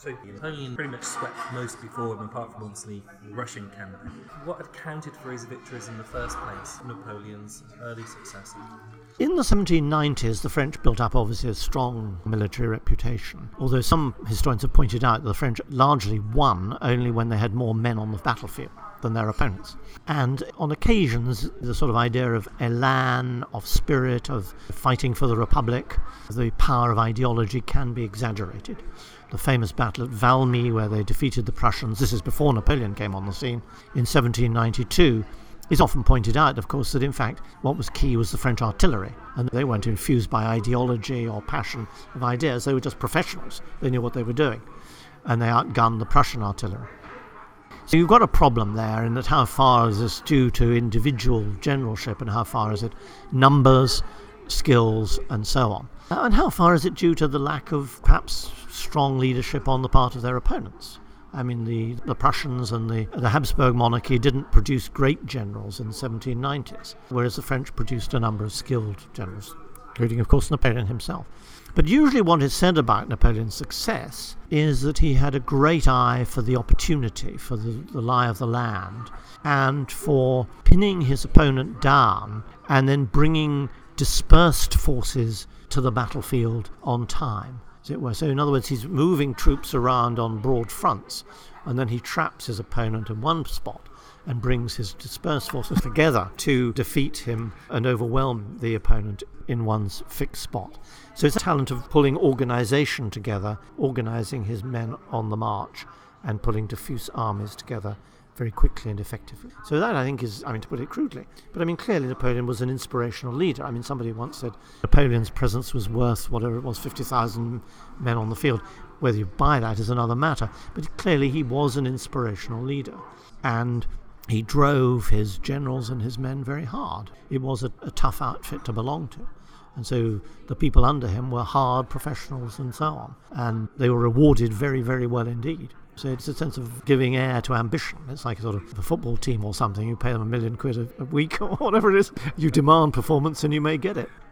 So Napoleon pretty much swept most before him, apart from obviously the Russian campaign. What accounted for his victories in the first place, Napoleon's early successes? In the 1790s, the French built up obviously a strong military reputation, although some historians have pointed out that the French largely won only when they had more men on the battlefield than their opponents. And on occasions, the sort of idea of élan, of spirit, of fighting for the Republic, the power of ideology can be exaggerated. The famous battle at Valmy, where they defeated the Prussians, this is before Napoleon came on the scene, in 1792, it's often pointed out, of course, that in fact what was key was the French artillery, and they weren't infused by ideology or passion of ideas. They were just professionals. They knew what they were doing, and they outgunned the Prussian artillery. So you've got a problem there in that how far is this due to individual generalship and how far is it numbers, skills, and so on. And how far is it due to the lack of perhaps strong leadership on the part of their opponents? I mean, the Prussians and the Habsburg monarchy didn't produce great generals in the 1790s, whereas the French produced a number of skilled generals, including, of course, Napoleon himself. But usually what is said about Napoleon's success is that he had a great eye for the opportunity, for the lie of the land, and for pinning his opponent down and then bringing dispersed forces to the battlefield on time, as it were. So in other words, he's moving troops around on broad fronts, and then he traps his opponent in one spot and brings his dispersed forces together to defeat him and overwhelm the opponent in one's fixed spot. So it's a talent of pulling organisation together, organising his men on the march, and pulling diffuse armies together very quickly and effectively. So that, I think, is, to put it crudely, but clearly Napoleon was an inspirational leader. Somebody once said Napoleon's presence was worth, whatever it was, 50,000 men on the field. Whether you buy that is another matter, but clearly he was an inspirational leader, and he drove his generals and his men very hard. It was a tough outfit to belong to. And so the people under him were hard professionals and so on. And they were rewarded very, very well indeed. So it's a sense of giving air to ambition. It's like a sort of a football team or something. You pay them £1 million a week or whatever it is. You demand performance and you may get it.